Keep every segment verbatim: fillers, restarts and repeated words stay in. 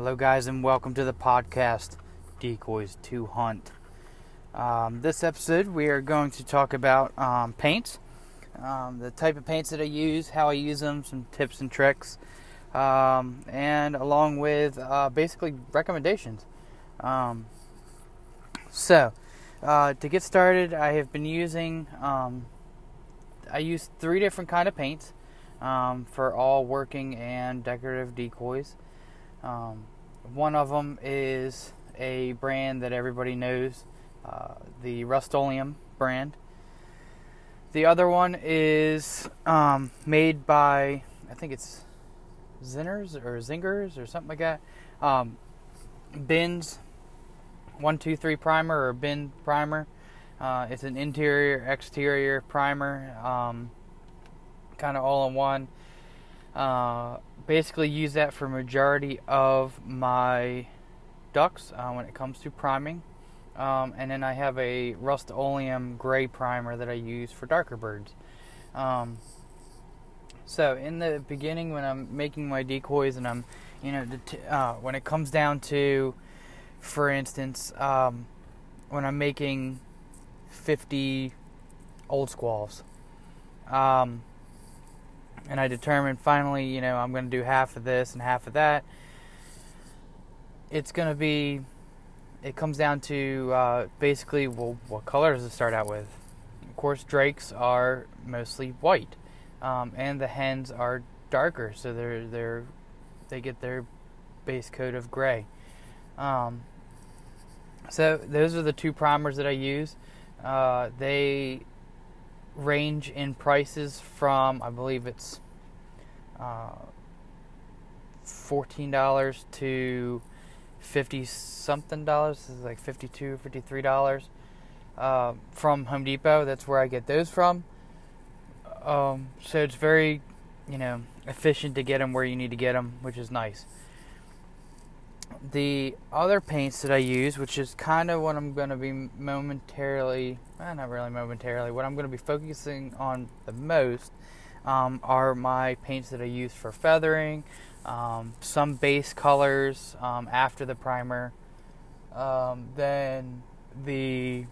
Hello guys, and welcome to the podcast Decoys to Hunt. Um, this episode we are going to talk about um, paints, um, the type of paints that I use, how I use them, some tips and tricks, um, and along with uh, basically recommendations. Um, so, uh, to get started, I have been using, um, I use three different kind of paints um, for all working and decorative decoys. Um, one of them is a brand that everybody knows, uh, the Rust-Oleum brand. The other one is um, made by, I think it's Zinners or Zingers or something like that. Um, Bins one two three primer or Bin primer. Uh, it's an interior, exterior primer, um, kind of all in one. Uh, basically use that for majority of my ducks uh, when it comes to priming. Um, and then I have a Rust-Oleum gray primer that I use for darker birds. Um, so in the beginning when I'm making my decoys and I'm, you know, uh, when it comes down to, for instance, um, when I'm making fifty old squalls, um, and I determined finally, you know, I'm going to do half of this and half of that. It's going to be, it comes down to uh, basically, well, what colors to start out with. Of course, drakes are mostly white, um, and the hens are darker, so they're they're they get their base coat of gray. Um, so those are the two primers that I use. Uh, they range in prices from, I believe it's uh, fourteen dollars to fifty something dollars. This is like fifty-two, fifty-three dollars uh, from Home Depot. That's where I get those from. Um, so it's very, you know, efficient to get them where you need to get them, which is nice. The other paints that I use, which is kind of what I'm going to be momentarily, eh, not really momentarily, what I'm going to be focusing on the most um, are my paints that I use for feathering, um, some base colors um, after the primer, um, then the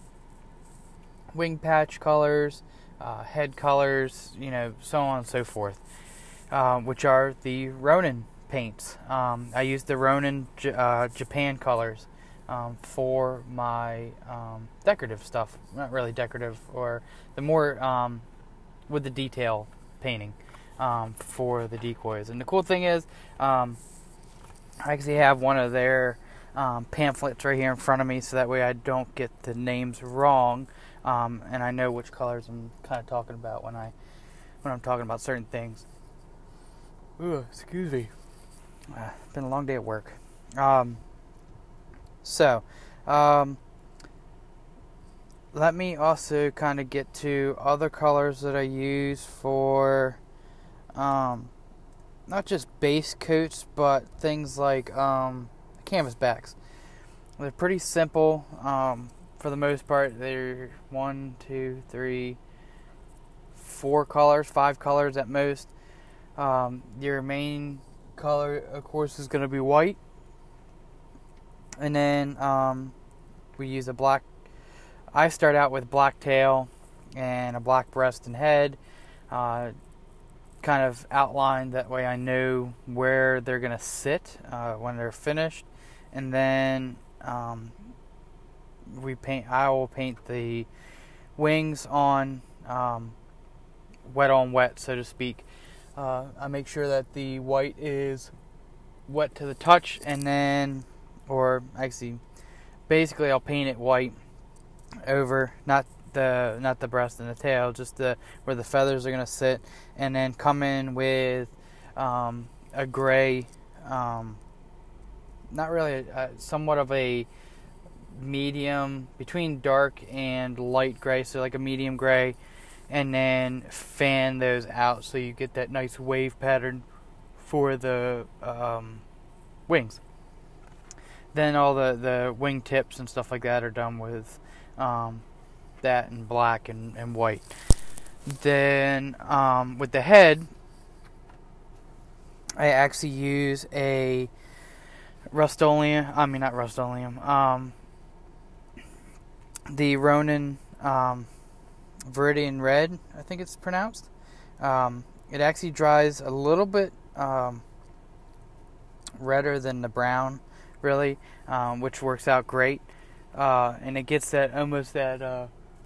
wing patch colors, uh, head colors, you know, so on and so forth, uh, which are the Ronin paints. Um, I use the Ronin J- uh, Japan colors um, for my um, decorative stuff. Not really decorative, or the more um, with the detail painting um, for the decoys. And the cool thing is, um, I actually have one of their um, pamphlets right here in front of me, so that way I don't get the names wrong, um, and I know which colors I'm kind of talking about when I when I'm talking about certain things. Ooh, excuse me. Uh, been a long day at work. Um, so, um, let me also kind of get to other colors that I use for, um, not just base coats, but things like um, canvas backs. They're pretty simple. Um, for the most part, they're one, two, three, four colors, five colors at most. Um, your main color, of course, is going to be white, and then um, we use a black. I start out with black tail and a black breast and head, uh, kind of outlined, that way I know where they're going to sit uh, when they're finished, and then um, we paint. I will paint the wings on um, wet on wet, so to speak. Uh, I make sure that the white is wet to the touch, and then, or actually, basically I'll paint it white over, not the not the breast and the tail, just the where the feathers are going to sit, and then come in with um, a gray, um, not really, a, somewhat of a medium, between dark and light gray, so like a medium gray, and then fan those out so you get that nice wave pattern for the um, wings. Then all the, the wing tips and stuff like that are done with um, that in black and, and white. Then um, with the head, I actually use a Rust-Oleum, I mean not Rust-Oleum, um, the Ronin um, Viridian Red, I think it's pronounced. Um, it actually dries a little bit um, redder than the brown, really, um, which works out great. Uh, and it gets that almost that uh,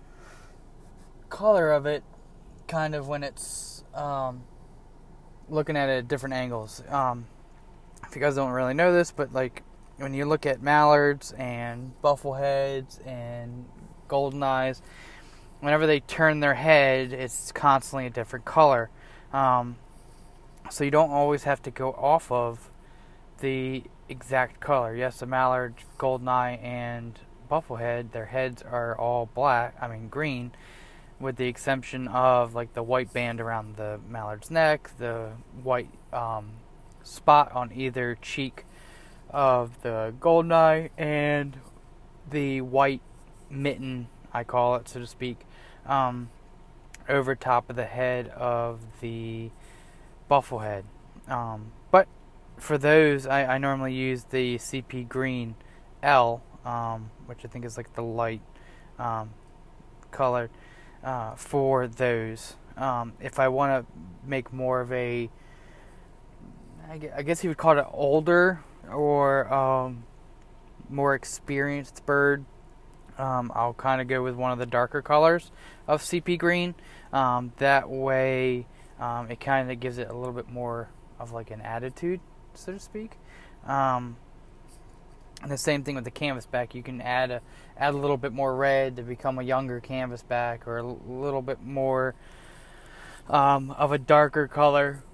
color of it kind of when it's um, looking at it at different angles. Um, if you guys don't really know this, but like when you look at mallards and buffleheads and goldeneyes, whenever they turn their head, it's constantly a different color. Um, so you don't always have to go off of the exact color. Yes, the mallard, goldeneye, and bufflehead, their heads are all black, I mean green, with the exception of like the white band around the mallard's neck, the white um, spot on either cheek of the goldeneye, and the white mitten, I call it, so to speak, um, over top of the head of the bufflehead. Um, but for those, I, I normally use the C P Green L, um, which I think is like the light um, color uh, for those. Um, if I want to make more of a, I guess you would call it an older or um, more experienced bird, um, I'll kind of go with one of the darker colors of C P Green. Um, that way, um, it kind of gives it a little bit more of like an attitude, so to speak. Um, and the same thing with the canvasback. You can add a add a little bit more red to become a younger canvasback, or a little bit more um, of a darker color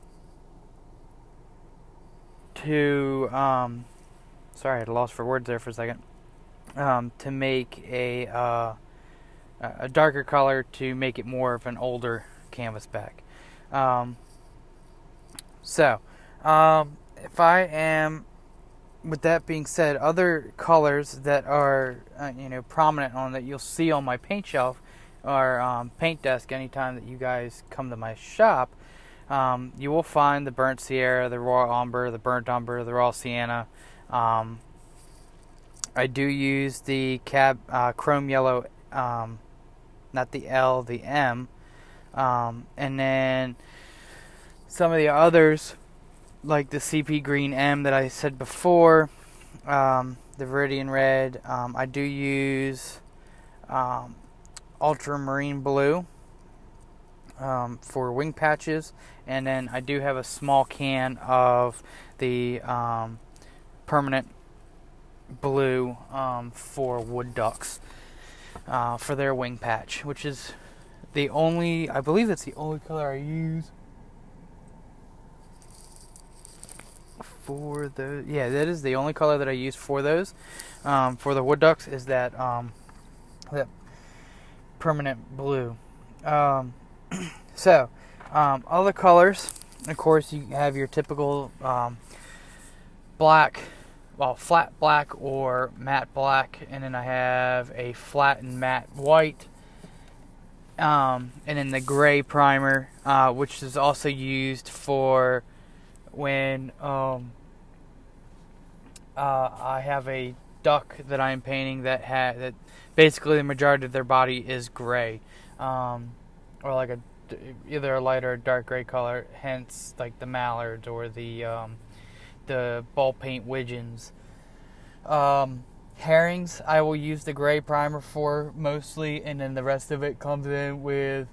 to um, sorry, I had a loss for words there for a second. Um, to make a uh, a darker color to make it more of an older canvasback. Um, so, um, if I am, with that being said, other colors that are uh, you know prominent on that you'll see on my paint shelf or um, paint desk anytime that you guys come to my shop. Um, you will find the burnt Sierra, the raw umber, the burnt umber, the raw sienna. Um, I do use the cab uh, chrome yellow, um, not the L, the M, um, and then some of the others, like the C P Green M that I said before, um, the Viridian Red. Um, I do use um, Ultramarine Blue um, for wing patches, and then I do have a small can of the um, permanent blue um, for wood ducks uh, for their wing patch, which is the only, I believe that's the only color I use for the, yeah, that is the only color that I use for those, um, for the wood ducks, is that, um, that permanent blue. Um, so, um, other colors, of course, you have your typical um, black, well, flat black or matte black, and then I have a flat and matte white, um, and then the gray primer, uh, which is also used for when um, uh, I have a duck that I'm painting that ha- that basically the majority of their body is gray, um, or like a either a light or a dark gray color. Hence, like the mallards or the um, the ball paint widgeons. Um, herrings, I will use the gray primer for mostly, and then the rest of it comes in with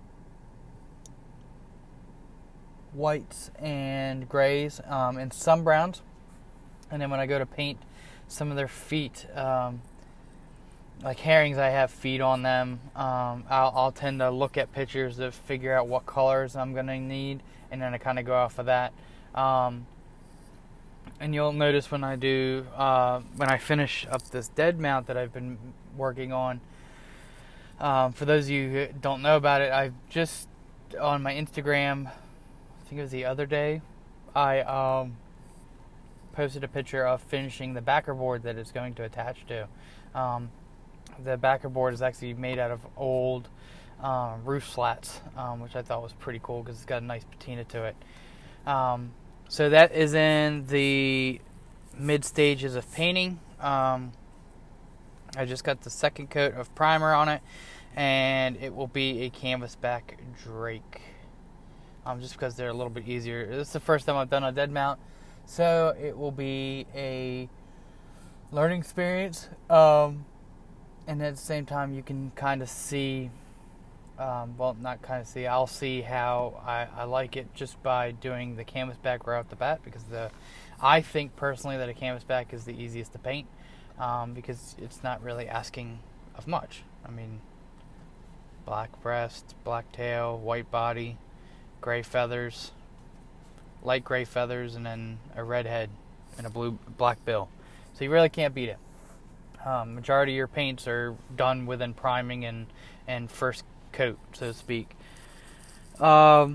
whites and grays, um, and some browns. And then when I go to paint some of their feet, um, like herrings, I have feet on them. Um, I'll, I'll tend to look at pictures to figure out what colors I'm going to need, and then I kind of go off of that. Um, and you'll notice when I do, uh, when I finish up this dead mount that I've been working on, um, for those of you who don't know about it, I've just, on my Instagram, I think it was the other day, I um, posted a picture of finishing the backer board that it's going to attach to. Um, the backer board is actually made out of old uh, roof slats, um, which I thought was pretty cool because it's got a nice patina to it. Um, so that is in the mid stages of painting. Um, I just got the second coat of primer on it, and it will be a canvasback Drake. Um, just because they're a little bit easier. This is the first time I've done a dead mount, so it will be a learning experience. Um, and at the same time, you can kind of see, um, well, not kind of see, I'll see how I, I like it just by doing the canvasback right off the bat, because the I think personally that a canvasback is the easiest to paint, um, because it's not really asking of much. I mean, black breast, black tail, white body, gray feathers, light gray feathers, and then a red head and a blue black bill. So you really can't beat it. Um, majority of your paints are done within priming and, and first coat, so to speak. Um,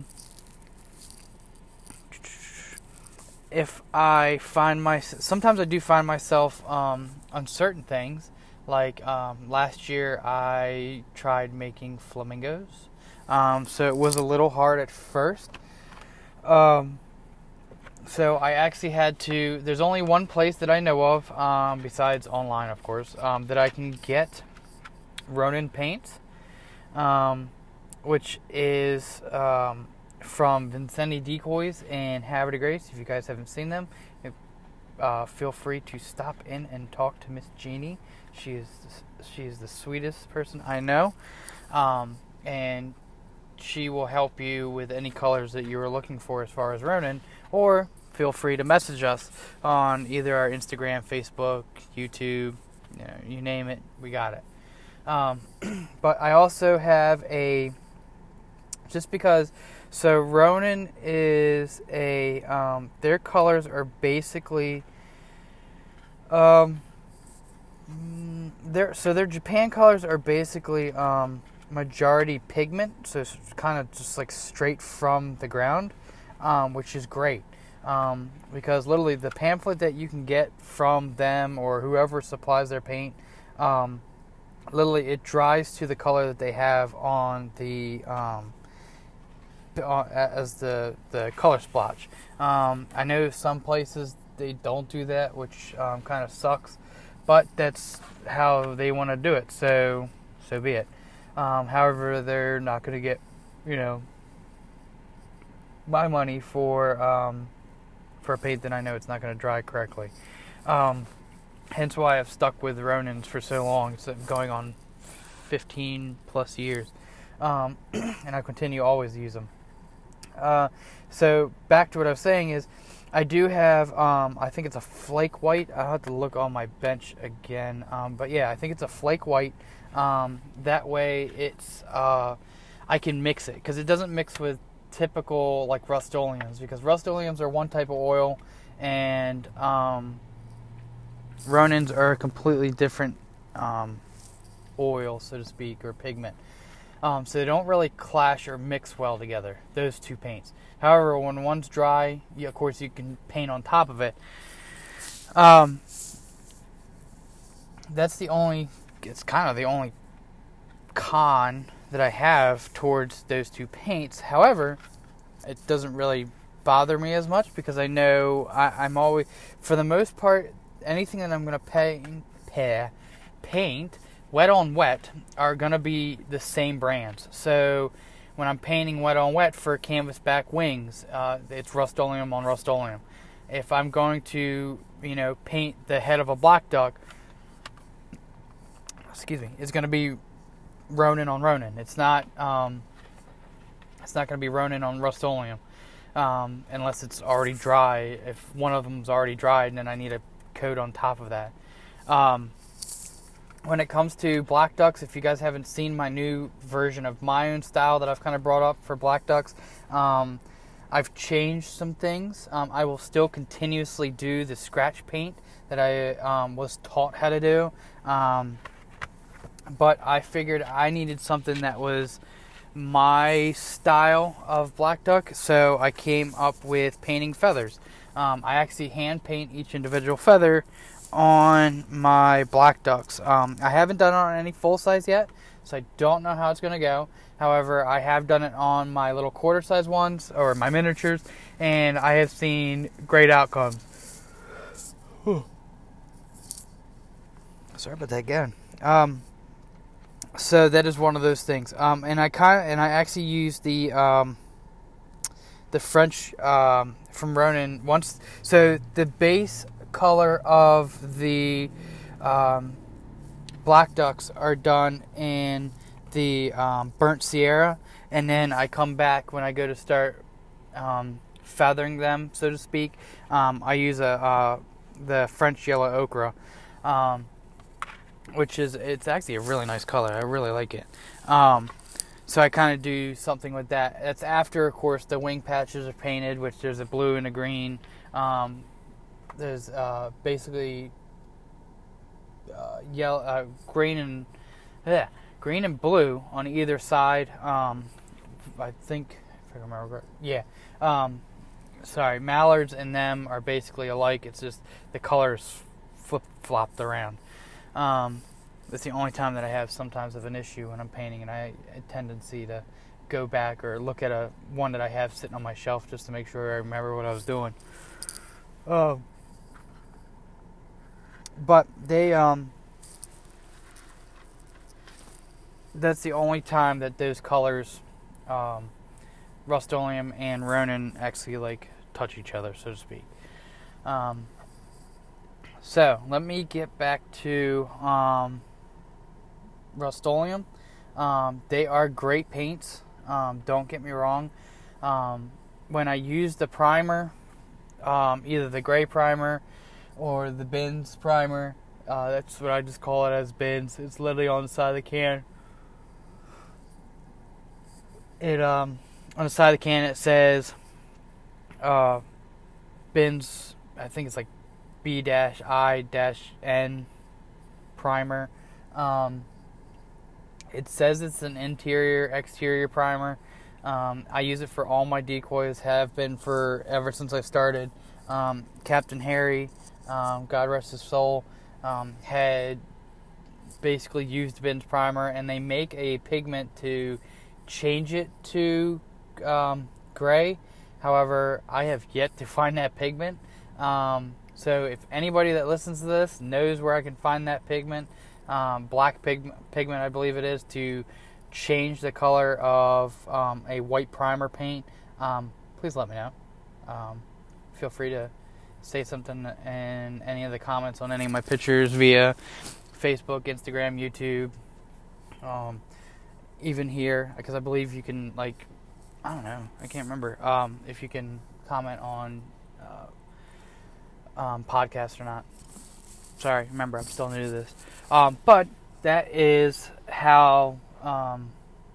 if I find my, sometimes I do find myself um, on certain things. Like um, last year, I tried making flamingos. Um, so it was a little hard at first. Um, so I actually had to, there's only one place that I know of, um, besides online, of course, um, that I can get Ronin paints, um, which is um, from Vincennes Decoys and Havre de Grace. If you guys haven't seen them, if, uh, feel free to stop in and talk to Miss Jeannie. She is, she is the sweetest person I know. Um, and she will help you with any colors that you are looking for as far as Ronin, or feel free to message us on either our Instagram, Facebook, YouTube, you know, you name it, we got it. Um, but I also have a, just because, so Ronin is a, um, their colors are basically, um, their, so their Japan colors are basically, um, majority pigment, so it's kind of just like straight from the ground, um, which is great, um, because literally the pamphlet that you can get from them or whoever supplies their paint, um, literally it dries to the color that they have on the um, as the the color splotch. Um, I know some places they don't do that, which um, kind of sucks, but that's how they want to do it, so so be it. Um, however, they're not going to get, you know, my money for um, for a paint that I know it's not going to dry correctly. Um, hence why I've stuck with Ronins for so long. It's going on fifteen plus years, um, and I continue always to use them. Uh, so back to what I was saying is, I do have, um, I think it's a flake white. I'll have to look on my bench again, um, but yeah, I think it's a flake white. Um, that way it's, uh, I can mix it, because it doesn't mix with typical, like, Rust-Oleums, because Rust-Oleums are one type of oil, and, um, Ronins are a completely different, um, oil, so to speak, or pigment. Um, so they don't really clash or mix well together, those two paints. However, when one's dry, you, of course, you can paint on top of it. Um, that's the only, it's kind of the only con that I have towards those two paints. However, it doesn't really bother me as much, because I know I, I'm always, for the most part, anything that I'm going to paint, pair, paint, wet on wet, are going to be the same brands. So when I'm painting wet on wet for canvasback wings, uh, it's Rust-Oleum on Rust-Oleum. If I'm going to, you know, paint the head of a black duck, excuse me, it's going to be Ronin on Ronin. It's not, um, it's not going to be Ronin on Rust-Oleum, um, unless it's already dry. If one of them's already dried, then I need a coat on top of that. Um, When it comes to black ducks, if you guys haven't seen my new version of my own style that I've kind of brought up for black ducks, um, I've changed some things. Um, I will still continuously do the scratch paint that I um, was taught how to do. Um, but I figured I needed something that was my style of black duck, so I came up with painting feathers. Um, I actually hand paint each individual feather on my black ducks. Um, I haven't done it on any full size yet, so I don't know how it's going to go. However, I have done it on my little quarter size ones, or my miniatures, and I have seen great outcomes. Sorry about that again. Um, so that is one of those things. Um, and I kind of, and I actually used the um, the French um, from Ronin once. So the base color of the um, Black Ducks are done in the um, Burnt Sierra, and then I come back when I go to start um, feathering them, so to speak. Um, I use a uh, the French Yellow Ochre, um, which is it's actually a really nice color. I really like it. Um, so I kind of do something with that. That's after, of course, the wing patches are painted, which there's a blue and a green. Um, there's uh, basically uh, yellow, uh, green and yeah, green and blue on either side. Um, I think if I remember, yeah. Um, sorry, mallards and them are basically alike. It's just the colors flip flopped around. Um, that's the only time that I have sometimes of an issue when I'm painting, and I a tendency to go back or look at a one that I have sitting on my shelf just to make sure I remember what I was doing. Uh, but they um, that's the only time that those colors, um, Rust-Oleum and Ronin, actually like touch each other, so to speak. Um, so let me get back to um, Rust-Oleum. Um, they are great paints. Um, don't get me wrong. Um, when I use the primer, um, either the gray primer or the Bins primer, uh, that's what I just call it as Bins. It's literally on the side of the can. It um on the side of the can it says uh, Bins. I think it's like B I N primer. Um, it says it's an interior exterior primer. Um, I use it for all my decoys. Have been for ever since I started. Um, Captain Harry, um, God rest his soul, um, had basically used Bins primer, and they make a pigment to change it to um, gray. However, I have yet to find that pigment. Um, so if anybody that listens to this knows where I can find that pigment, um, black pig- pigment I believe it is, to change the color of um, a white primer paint, um, please let me know. Um, feel free to say something in any of the comments on any of my pictures via Facebook, Instagram, YouTube, um, even here, because I believe you can, like, I don't know, I can't remember, um, if you can comment on uh, um, podcasts or not. Sorry, remember, I'm still new to this. Um, but that is how, um,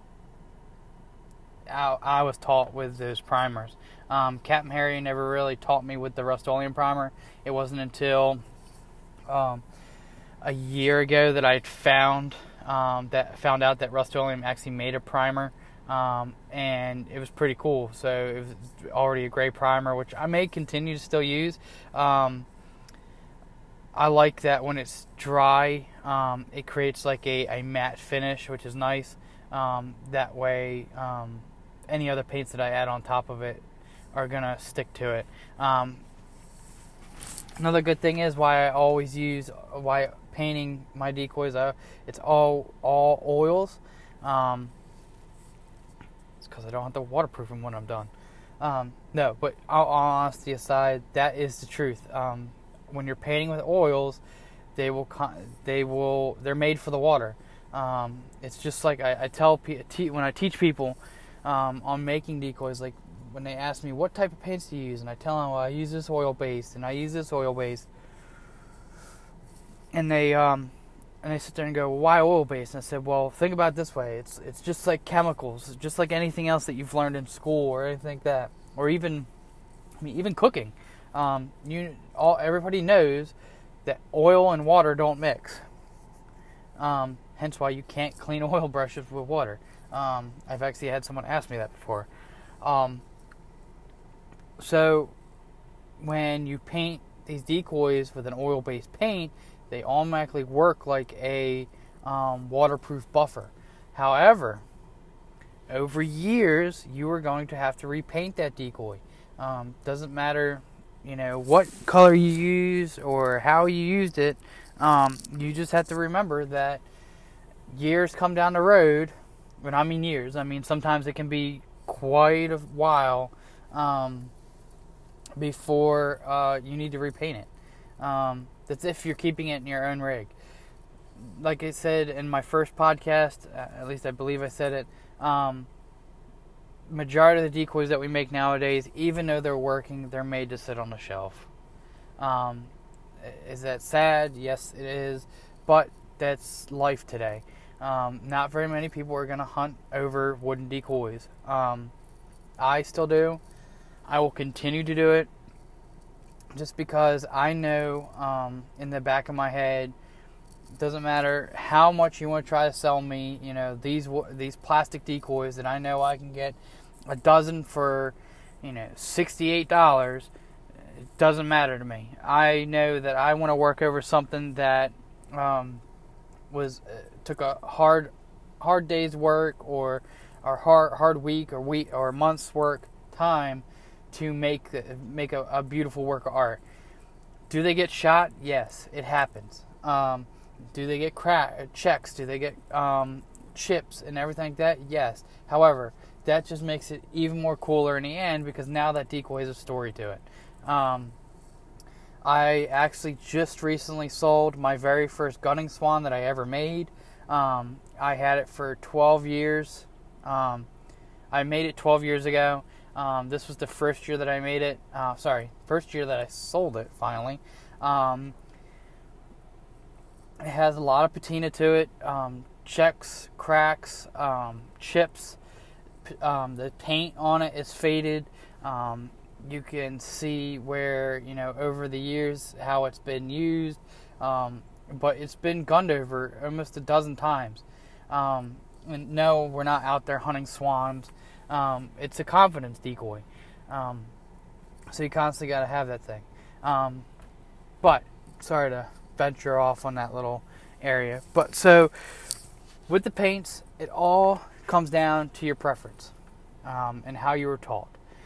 how I was taught with those primers. Um, Captain Harry never really taught me with the Rust-Oleum primer. It wasn't until um, a year ago that I found um, that found out that Rust-Oleum actually made a primer, um, and it was pretty cool. So it was already a gray primer, which I may continue to still use. Um, I like that when it's dry, um, it creates like a, a matte finish, which is nice. Um, that way, um, any other paints that I add on top of it are gonna stick to it. Um, another good thing is why I always use why painting my decoys. Uh, it's all all oils. Um, it's because I don't have to waterproof them when I'm done. Um, no, but all, all honesty aside, that is the truth. Um, when you're painting with oils, they will they will they're made for the water. Um, it's just like I, I tell when I teach people um, on making decoys, like when they ask me what type of paints do you use, and I tell them, well, I use this oil based and I use this oil based, and they um, and they sit there and go, well, why oil based? And I said, well, think about it this way: it's it's just like chemicals, just like anything else that you've learned in school or anything like that, or even I mean even cooking. Um, you all everybody knows that oil and water don't mix. Um, hence why you can't clean oil brushes with water. Um, I've actually had someone ask me that before. Um, so when you paint these decoys with an oil-based paint, they automatically work like a um, waterproof buffer. However, over years, you are going to have to repaint that decoy. Um, doesn't matter you know, what color you use or how you used it. Um, you just have to remember that years come down the road. When I mean years, I mean sometimes it can be quite a while um, before uh, you need to repaint it. Um, that's if you're keeping it in your own rig. Like I said in my first podcast, at least I believe I said it, um, majority of the decoys that we make nowadays, even though they're working, they're made to sit on the shelf. Um, is that sad? Yes, it is. But that's life today. Um, not very many people are going to hunt over wooden decoys. Um, I still do. I will continue to do it just because I know um, in the back of my head, doesn't matter how much you want to try to sell me, you know, these these plastic decoys that I know I can get a dozen for, you know, sixty-eight dollars. It doesn't matter to me. I know that I want to work over something that um, was uh, took a hard hard day's work or or hard hard week or week or month's work time to make the, make a, a beautiful work of art. Do they get shot? Yes, it happens. Um, Do they get crack checks? Do they get um, chips and everything like that? Yes. However, that just makes it even more cooler in the end because now that decoy has a story to it. Um, I actually just recently sold my very first gunning swan that I ever made. Um, I had it for twelve years. Um, I made it twelve years ago. Um, this was the first year that I made it. Uh, sorry, first year that I sold it finally. Um, It has a lot of patina to it, um, checks, cracks, um, chips. Um, the paint on it is faded. Um, you can see where, you know, over the years how it's been used. Um, but it's been gunned over almost a dozen times. Um, and no, we're not out there hunting swans. Um, it's a confidence decoy. Um, so you constantly got to have that thing. Um, but, sorry to venture off on that little area. But so with the paints, it all comes down to your preference um, and how you were taught.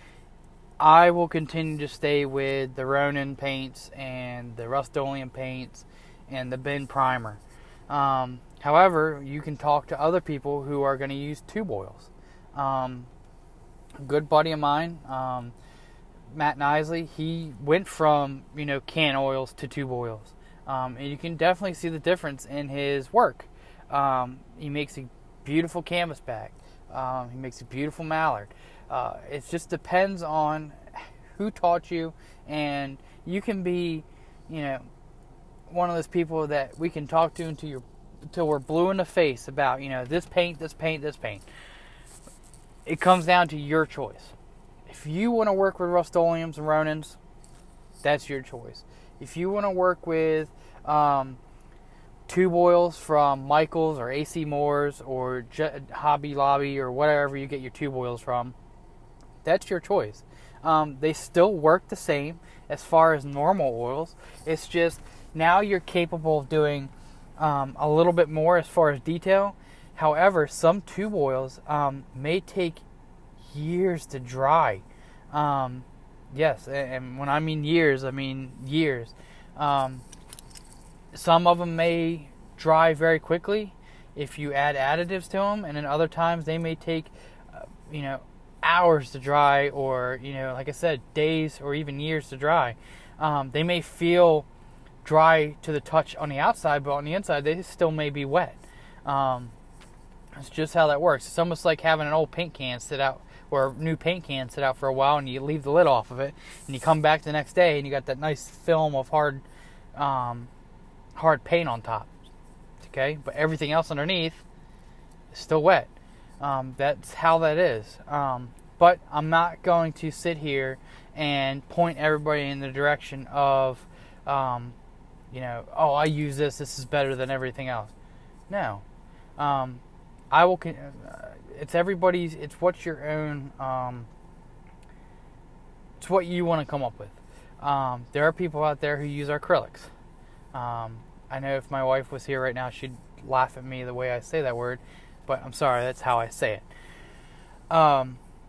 I will continue to stay with the Ronin paints and the Rust-Oleum paints and the Ben Primer. Um, however, you can talk to other people who are going to use tube oils. Um, a good buddy of mine, um, Matt Nisley, he went from, you know, can oils to tube oils. Um, and you can definitely see the difference in his work. Um, he makes a beautiful canvas back. Um, he makes a beautiful mallard. Uh, it just depends on who taught you, and you can be, you know, one of those people that we can talk to until you're, until we're blue in the face about, you know, this paint, this paint, this paint. It comes down to your choice. If you want to work with Rust-Oleums and Ronins, that's your choice. If you want to work with um, tube oils from Michaels or A C Moore's or Je- Hobby Lobby or whatever you get your tube oils from, that's your choice. Um, they still work the same as far as normal oils. It's just now you're capable of doing um, a little bit more as far as detail. However, some tube oils um, may take years to dry. Um, Yes, and when I mean years, I mean years. Um, some of them may dry very quickly if you add additives to them, and then other times they may take, uh, you know, hours to dry, or, you know, like I said, days or even years to dry. Um, they may feel dry to the touch on the outside, but on the inside they still may be wet. Um, it's just how that works. It's almost like having an old paint can sit out, or a new paint can sit out for a while, and you leave the lid off of it, and you come back the next day, and you got that nice film of hard, um, hard paint on top. Okay, but everything else underneath is still wet. Um, that's how that is. Um, but I'm not going to sit here and point everybody in the direction of, um, you know, oh, I use this. This is better than everything else. No, um, I will. Con- It's everybody's. It's what's your own. Um, it's what you want to come up with. Um, there are people out there who use acrylics. Um, I know if my wife was here right now, she'd laugh at me the way I say that word, but I'm sorry, that's how I say it. Um,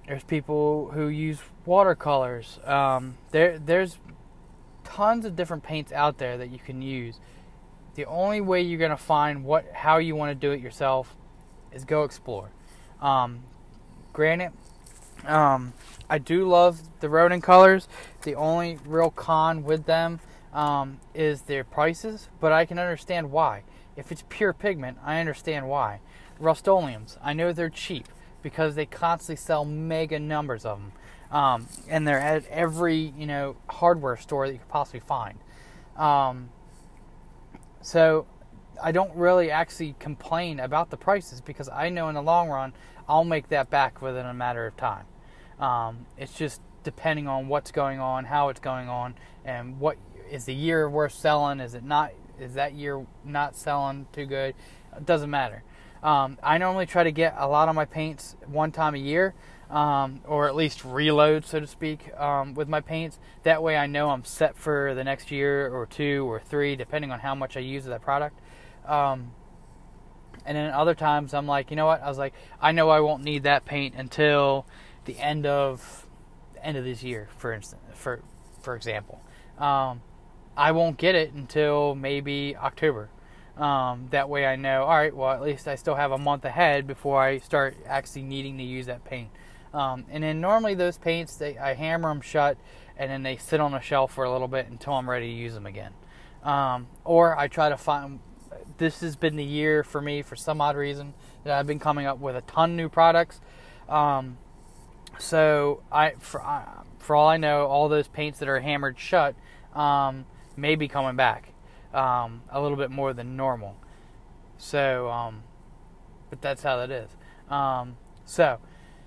There's people who use watercolors. Um, there, there's tons of different paints out there that you can use. The only way you're gonna find what how you want to do it yourself is go explore. Um, granted, um, I do love the Rodin colors. The only real con with them um, is their prices, but I can understand why. If it's pure pigment, I understand why. Rust-Oleums, I know they're cheap because they constantly sell mega numbers of them, um, and they're at every you know hardware store that you could possibly find. Um, so I don't really actually complain about the prices because I know in the long run I'll make that back within a matter of time. Um, it's just depending on what's going on, how it's going on, and what is the year worth selling. Is it not? Is that year not selling too good? It doesn't matter. Um, I normally try to get a lot of my paints one time a year, um, or at least reload, so to speak, um, with my paints. That way I know I'm set for the next year or two or three, depending on how much I use of that product. Um, and then other times I'm like, you know what? I was like, I know I won't need that paint until the end of the end of this year, for instance, for for example. Um, I won't get it until maybe October. Um, that way I know, all right, well, at least I still have a month ahead before I start actually needing to use that paint. Um, and then normally those paints, they, I hammer them shut, and then they sit on a shelf for a little bit until I'm ready to use them again. Um, or I try to find, this has been the year for me, for some odd reason, that I've been coming up with a ton of new products. Um, so I, for, I, for all I know, all those paints that are hammered shut um, may be coming back. Um, a little bit more than normal. So, um, but that's how that is. Um, so,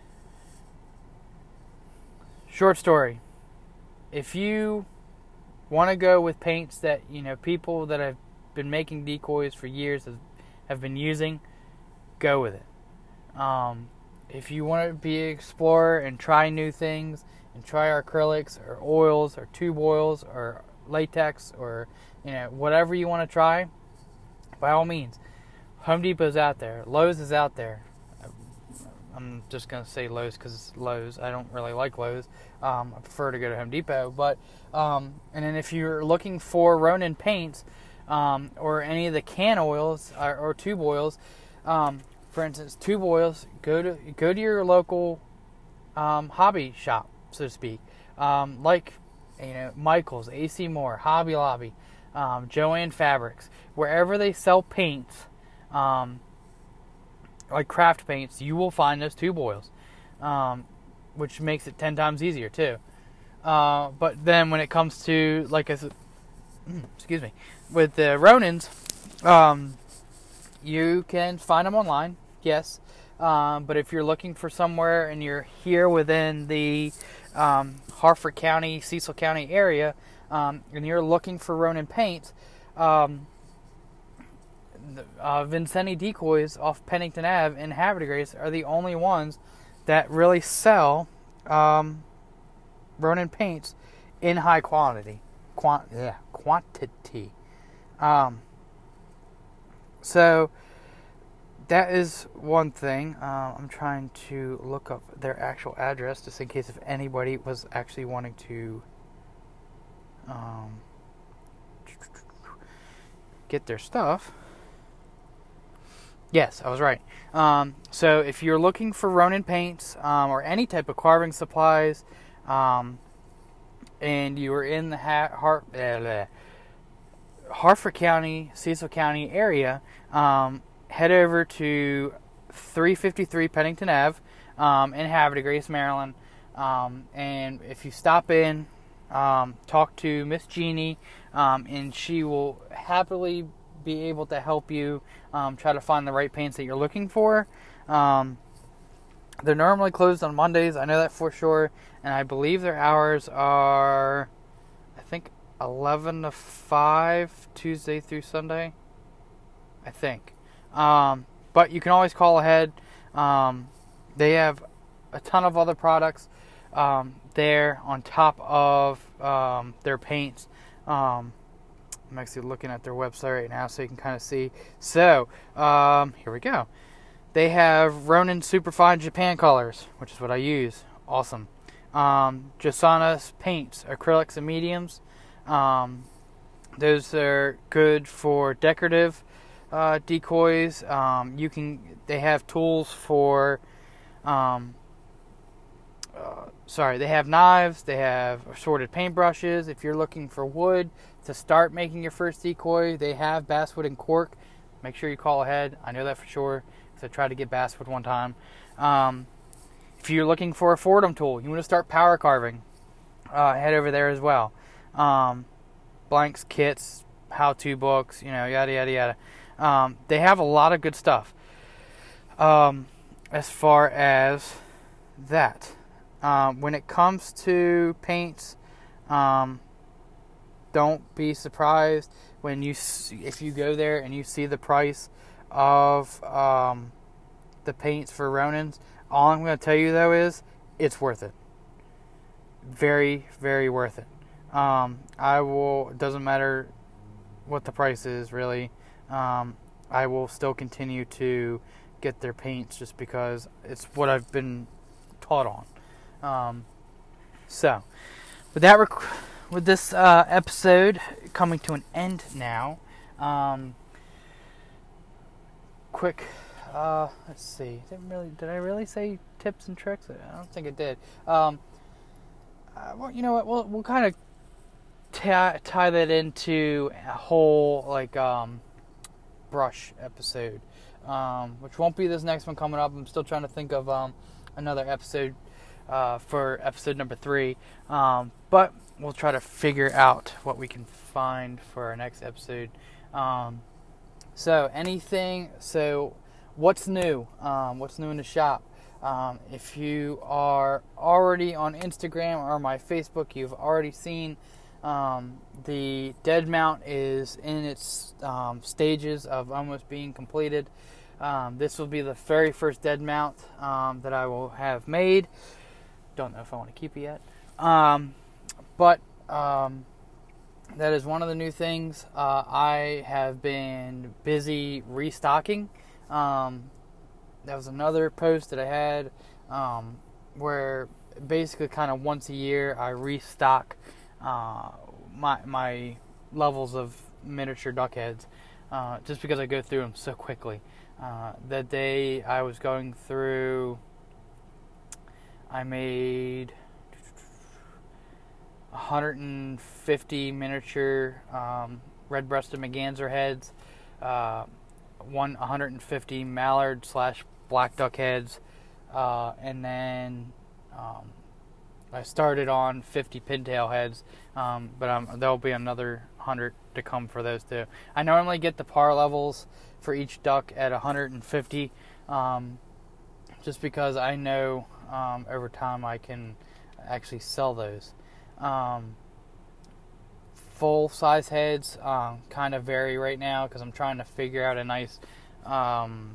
short story. If you want to go with paints that, you know, people that have been making decoys for years have, have been using, go with it. Um, if you want to be an explorer and try new things and try our acrylics or oils or tube oils or latex or you know, whatever you want to try, by all means. Home Depot's out there. Lowe's is out there. I'm just going to say Lowe's because it's Lowe's. I don't really like Lowe's. Um, I prefer to go to Home Depot. But um, and then if you're looking for Ronin paints um, or any of the can oils or, or tube oils, um, for instance, tube oils, go to go to your local um, hobby shop, so to speak, um, like you know Michael's, A C Moore, Hobby Lobby. Um, Joann Fabrics, wherever they sell paints, um, like craft paints, you will find those tube oils, um, which makes it ten times easier too. Uh, but then when it comes to, like I said, excuse me, with the Ronins, um, you can find them online, yes. Um, but if you're looking for somewhere and you're here within the um, Harford County, Cecil County area, Um, and you're looking for Ronin paints, um, uh, Vincenti Decoys off Pennington Avenue and Havre de Grace are the only ones that really sell um, Ronin paints in high quantity. Quant- yeah, quantity. Um, so that is one thing. Uh, I'm trying to look up their actual address just in case if anybody was actually wanting to Um, get their stuff. Yes, I was right. Um, so if you're looking for Ronin paints um, or any type of carving supplies, um, and you are in the ha- Har- uh, Harford County, Cecil County area, um, head over to three fifty-three Pennington Avenue um, in Havre de Grace, Maryland. Um, and if you stop in, Um, talk to Miss Jeannie, um, and she will happily be able to help you um, try to find the right paints that you're looking for. Um, they're normally closed on Mondays, I know that for sure, and I believe their hours are, I think, eleven to five, Tuesday through Sunday, I think. Um, but you can always call ahead. Um, they have a ton of other products Um, there on top of um, their paints. Um, I'm actually looking at their website right now so you can kind of see. So, um, here we go. They have Ronin Superfine Japan colors, which is what I use. awesome. Um, Josanna's paints, acrylics and mediums. Um, those are good for decorative uh, decoys. Um, you can. They have tools for. Um, uh, sorry, they have knives. They have assorted paintbrushes. If you're looking for wood to start making your first decoy, they have basswood and cork. Make sure you call ahead. I know that for sure because I tried to get basswood one time. Um, if you're looking for a Fordham tool, you want to start power carving, uh, head over there as well. Um, blanks, kits, how-to books, you know, yada, yada, yada. Um, they have a lot of good stuff um, as far as that. Um, when it comes to paints, um, don't be surprised when you see, if you go there and you see the price of um, the paints for Ronins. All I'm going to tell you though is it's worth it. Very, very worth it. Um, I will. It doesn't matter what the price is really. Um, I will still continue to get their paints just because it's what I've been taught on. Um, so, with that, rec- with this uh, episode coming to an end now, um, quick, uh, let's see, didn't really, did I really say tips and tricks? I don't think I did. Um, uh, well, you know what, we'll, we'll kind of tie, tie that into a whole, like, um, brush episode, um, which won't be this next one coming up. I'm still trying to think of, um, another episode Uh, for episode number three, um, but we'll try to figure out what we can find for our next episode. Um, so anything, so what's new? Um, what's new in the shop? Um, if you are already on Instagram or my Facebook, you've already seen um, the dead mount is in its um, stages of almost being completed. Um, this will be the very first dead mount um, that I will have made. Don't know if I want to keep it yet. Um, but um, that is one of the new things. Uh, I have been busy restocking. Um, that was another post that I had um, where basically kind of once a year I restock uh, my, my levels of miniature duck heads uh, just because I go through them so quickly. Uh, that day I was going through... I made one hundred fifty miniature um, red-breasted merganser heads, uh, one one hundred fifty mallard slash black duck heads, uh, and then um, I started on fifty pintail heads, um, but um, there'll be another one hundred to come for those too. I normally get the par levels for each duck at one hundred fifty, um, just because I know um, over time I can actually sell those. Um, full size heads um, kind of vary right now because I'm trying to figure out a nice um,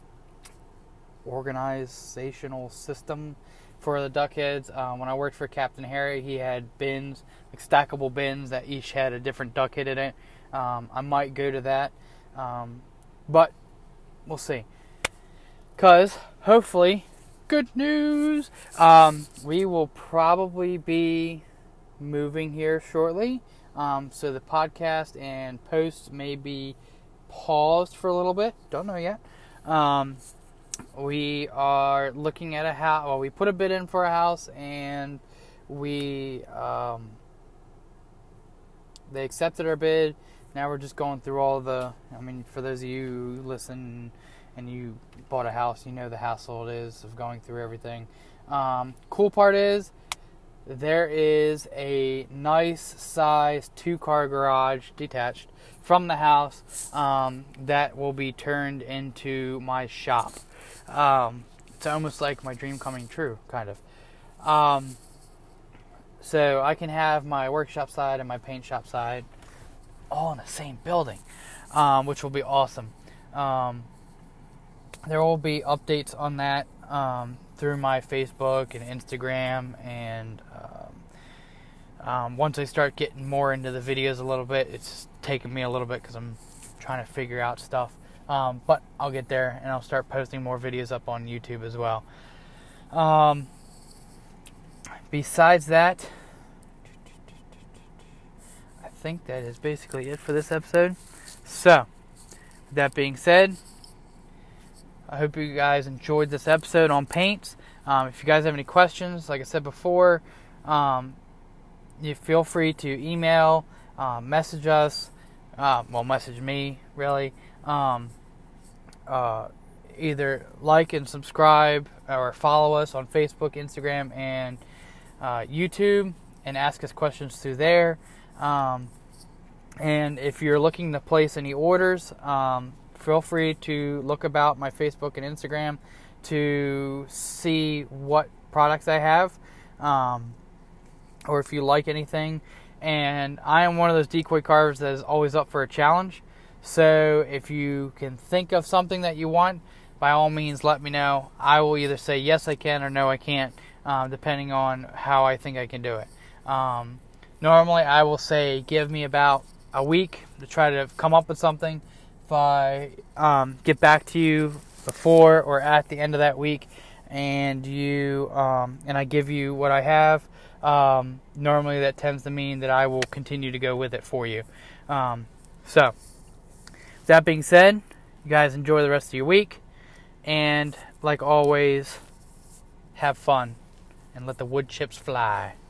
organizational system for the duck heads. Um, when I worked for Captain Harry, he had bins, like stackable bins that each had a different duck head in it. Um, I might go to that, um, but we'll see. Because hopefully, good news, um, we will probably be moving here shortly. Um, so the podcast and posts may be paused for a little bit. Don't know yet. Um, we are looking at a house. Well, we put a bid in for a house, and we um, they accepted our bid. Now we're just going through all the. I mean, for those of you who listen and you bought a house, you know the hassle it is of going through everything. Um, cool part is there is a nice size two-car garage detached from the house um, that will be turned into my shop. Um, it's almost like my dream coming true, kind of. Um, so I can have my workshop side and my paint shop side all in the same building, um, which will be awesome. Um, there will be updates on that um, through my Facebook and Instagram, and um, um, once I start getting more into the videos a little bit, it's taking me a little bit because I'm trying to figure out stuff. Um, but I'll get there, and I'll start posting more videos up on YouTube as well. Um, besides that, I think that is basically it for this episode. So, with that being said, I hope you guys enjoyed this episode on paints. Um, if you guys have any questions, like I said before, um, you feel free to email, uh, message us, uh, well, message me, really. Um, uh, either like and subscribe or follow us on Facebook, Instagram, and uh, YouTube, and ask us questions through there. Um, and if you're looking to place any orders, um, feel free to look about my Facebook and Instagram to see what products I have, um, or if you like anything. And I am one of those decoy carvers that is always up for a challenge. So if you can think of something that you want, by all means let me know. I will either say yes I can or no I can't, um, depending on how I think I can do it. Um, normally I will say give me about a week to try to come up with something. If I um, get back to you before or at the end of that week, and you um, and I give you what I have, um, normally that tends to mean that I will continue to go with it for you. Um, so, that being said, you guys enjoy the rest of your week, and like always, have fun and let the wood chips fly.